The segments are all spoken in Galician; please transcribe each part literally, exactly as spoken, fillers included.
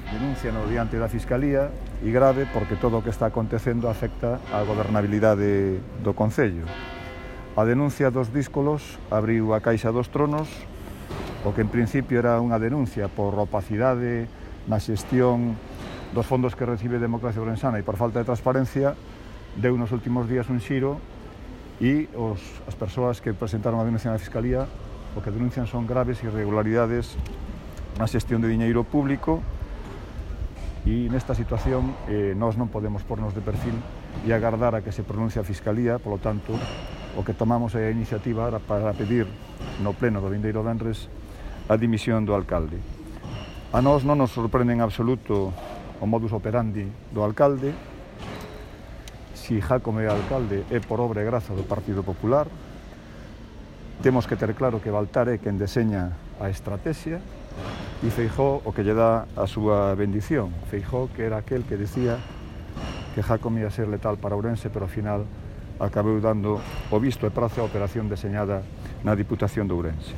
denuncia no diante da Fiscalía e grave porque todo o que está acontecendo afecta á gobernabilidade do Concello. A denuncia dos díscolos abriu a caixa dos tronos, o que en principio era unha denuncia por opacidade na xestión dos fondos que recibe Democracia Ourensana e por falta de transparencia, deu nos últimos días un xiro e os, as persoas que presentaron a denuncia na Fiscalía o que denuncian son graves irregularidades na xestión de diñeiro público e nesta situación eh, nós non podemos pornos de perfil e agardar a que se pronuncie a Fiscalía. Polo tanto, o que tomamos é a iniciativa para pedir no pleno do vindeiro venres a dimisión do alcalde. A nós non nos sorprende en absoluto o modus operandi do alcalde. Si Jácome é alcalde é por obra e graza do Partido Popular. Temos que ter claro que Baltar é quen deseña a estrategia e Feijóo o que lle dá a súa bendición. Feijóo que era aquel que decía que Jácome ia ser letal para Ourense, pero ao final acabou dando o visto e prazo a operación deseñada na Diputación de Ourense.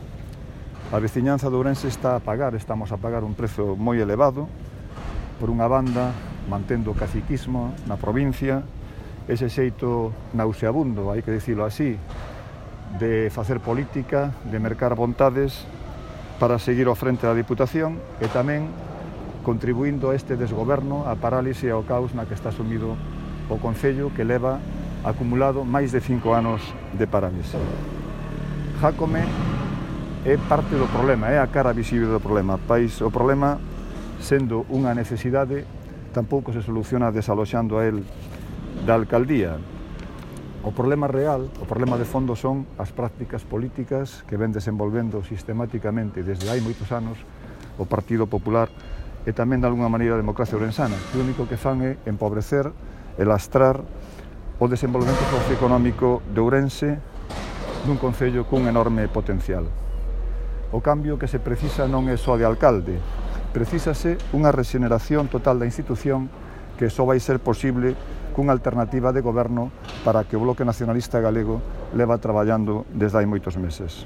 A veciñanza de Ourense está a pagar, estamos a pagar un prezo moi elevado, por unha banda, mantendo o caciquismo na provincia, ese xeito nauseabundo, hai que dicilo así, de facer política, de mercar vontades para seguir ao frente da Diputación e tamén contribuindo a este desgoberno, a parálise e ao caos na que está sumido o Concello, que leva acumulado máis de cinco anos de parálise. Jácome é parte do problema, é a cara visible do problema. País, o problema, sendo unha necesidade, tampouco se soluciona desaloxando a el da alcaldía. O problema real, o problema de fondo son as prácticas políticas que ven desenvolvendo sistemáticamente desde hai moitos anos o Partido Popular e tamén de alguna maneira a Democracia Ourensana, que o único que fan é empobrecer e lastrar o desenvolvemento socioeconómico de Ourense, dun concello cun enorme potencial. O cambio que se precisa non é só de alcalde, precísase unha rexeneración total da institución que só vai ser posible cunha alternativa de goberno para que o Bloque Nacionalista Galego leva traballando desde hai moitos meses.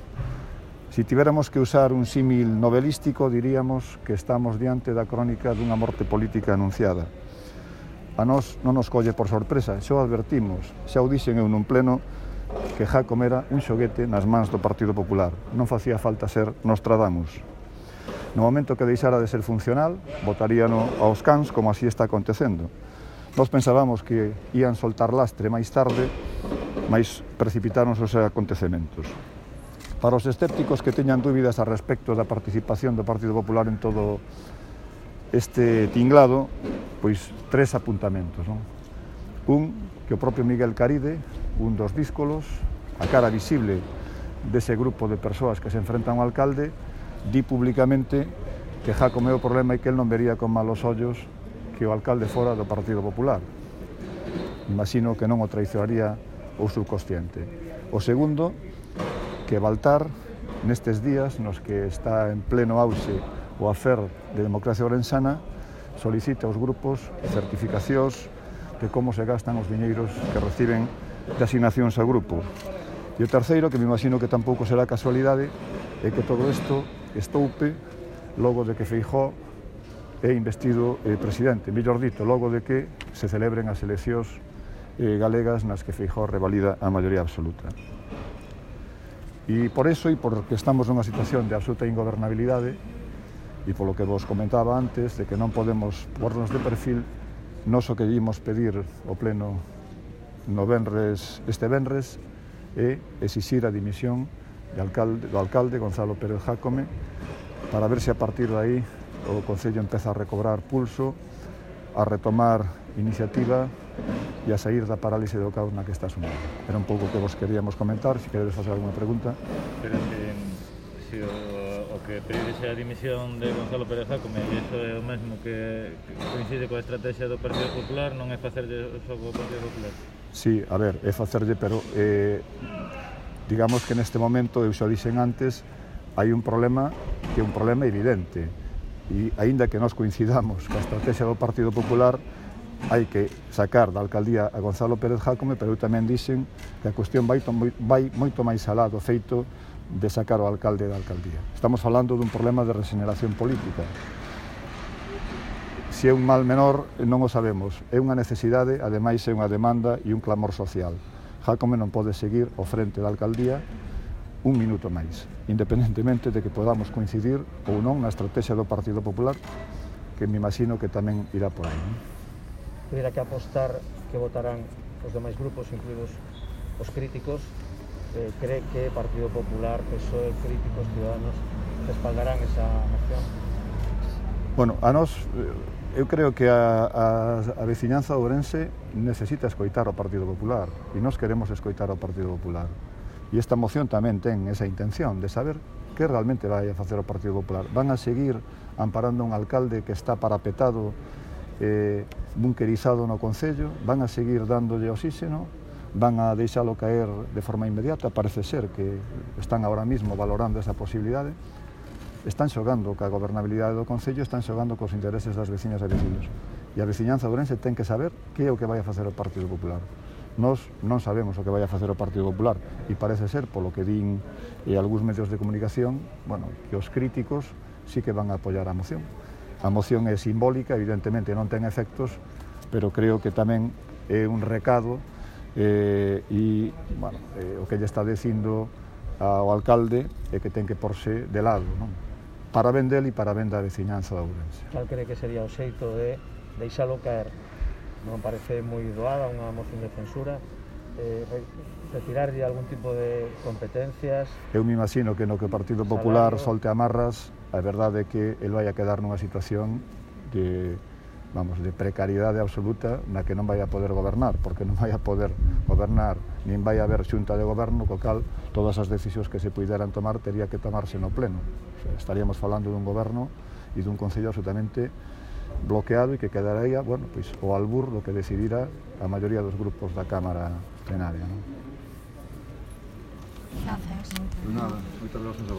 Si tivéramos que usar un símil novelístico, diríamos que estamos diante da crónica dunha morte política anunciada. A nós non nos colle por sorpresa, xa o advertimos, xa o dixen eu nun pleno, que Jácome era un xoguete nas mans do Partido Popular. Non facía falta ser Nostradamus. No momento que deixara de ser funcional, botaríano aos cans, como así está acontecendo. Nós pensábamos que ían soltar lastre máis tarde, mas precipitaron os acontecementos. Para os escépticos que teñan dúbidas a respecto da participación do Partido Popular en todo este tinglado, pois tres apuntamentos, non? Un, que o propio Miguel Caride, un dos díscolos, a cara visible dese grupo de persoas que se enfrentan ao alcalde, di públicamente que Jácome é o problema e que el non vería con malos ollos que o alcalde fora do Partido Popular. Imagino que non o traicionaría o subconsciente. O segundo, que Baltar, nestes días nos que está en pleno auxe o afer de Democracia Ourensana, solicita aos grupos certificacións de como se gastan os diñeiros que reciben de asignacións ao grupo. E o terceiro, que me imagino que tampouco será casualidade, é que todo isto estoupe logo de que Feijóo é investido eh, presidente, mellor dito, logo de que se celebren as eleccións eh, galegas nas que Feijóo revalida a maioría absoluta. E por eso, e porque estamos nunha situación de absoluta ingobernabilidade, e polo que vos comentaba antes, de que non podemos pornos de perfil, nós o que ímos pedir ao pleno no venres, este venres é exixir a dimisión de alcalde, do alcalde Gonzalo Pérez Jácome, para ver se a partir de aí o Concello empeza a recobrar pulso, a retomar iniciativa e a sair da parálise do caos na que está sumido. Era un pouco que vos queríamos comentar, se queredes facer alguna pregunta. Pero se, se o, o que pedides a dimisión de Gonzalo Pérez Jácome, e iso é o mesmo que, que coincide coa estrategia do Partido Popular, non é facerlle o xogo ao Partido Popular? Sí, a ver, é facerlle, pero eh, digamos que neste momento, eu xa dixen antes, hai un problema que é un problema evidente, e aínda que nós coincidamos coa estrategia do Partido Popular, hai que sacar da alcaldía a Gonzalo Pérez Jácome, pero eu tamén dixen que a cuestión vai, vai moito máis alá do feito de sacar o alcalde da alcaldía. Estamos falando dun problema de regeneración política. se é un mal menor non o sabemos, é unha necesidade, ademais é unha demanda e un clamor social. Jácome non pode seguir ao frente da alcaldía un minuto máis, independentemente de que podamos coincidir ou non na estrategia do Partido Popular, que me imagino que tamén irá por aí. Tuviera que apostar que votarán os demais grupos, incluídos os críticos, eh, cree que Partido Popular, P S O E, críticos, Ciudadanos, respaldarán esa moción? Bueno, a nós, eu creo que a, a, a veciñanza ourense necesita escoitar o Partido Popular, e nós queremos escoitar o Partido Popular. E esta moción tamén ten esa intención de saber que realmente vai a facer o Partido Popular. Van a seguir amparando un alcalde que está parapetado, eh, bunkerizado no Concello, van a seguir dándolle oxígeno, van a deixalo caer de forma inmediata, parece ser que están ahora mismo valorando esa posibilidade. Están xogando ca gobernabilidade do Concello, están xogando cos intereses das veciñas e veciños. E a veciñanza ourense ten que saber que é o que vai a facer o Partido Popular. Nós non sabemos o que vai a facer o Partido Popular e parece ser, polo que din e algúns medios de comunicación, bueno, que os críticos sí que van a apoiar a moción. A moción é simbólica, evidentemente non ten efectos, pero creo que tamén é un recado eh, e, bueno, eh, o que lle está dicindo ao alcalde é que ten que porse de lado, non? Para ben del e para ben da veciñanza da Ourense. Cal cree que sería o xeito de deixalo caer? Non parece moi doada unha moción de censura, eh, retirarlle algún tipo de competencias? Eu me imagino que no que o Partido Popular solte amarras, a verdade é que el vai a quedar nunha situación de, vamos, de precariedade absoluta na que non vai a poder gobernar, porque non vai a poder gobernar, nin vai a haber xunta de goberno, co cal todas as decisións que se puderan tomar teria que tomarse no pleno. O sea, estaríamos falando dun goberno e dun concello absolutamente bloqueado e que quedaría, bueno, pois, o albur do que decidirá a maioría dos grupos da Cámara plenaria, non? Gracias. Nada, moitas gracias a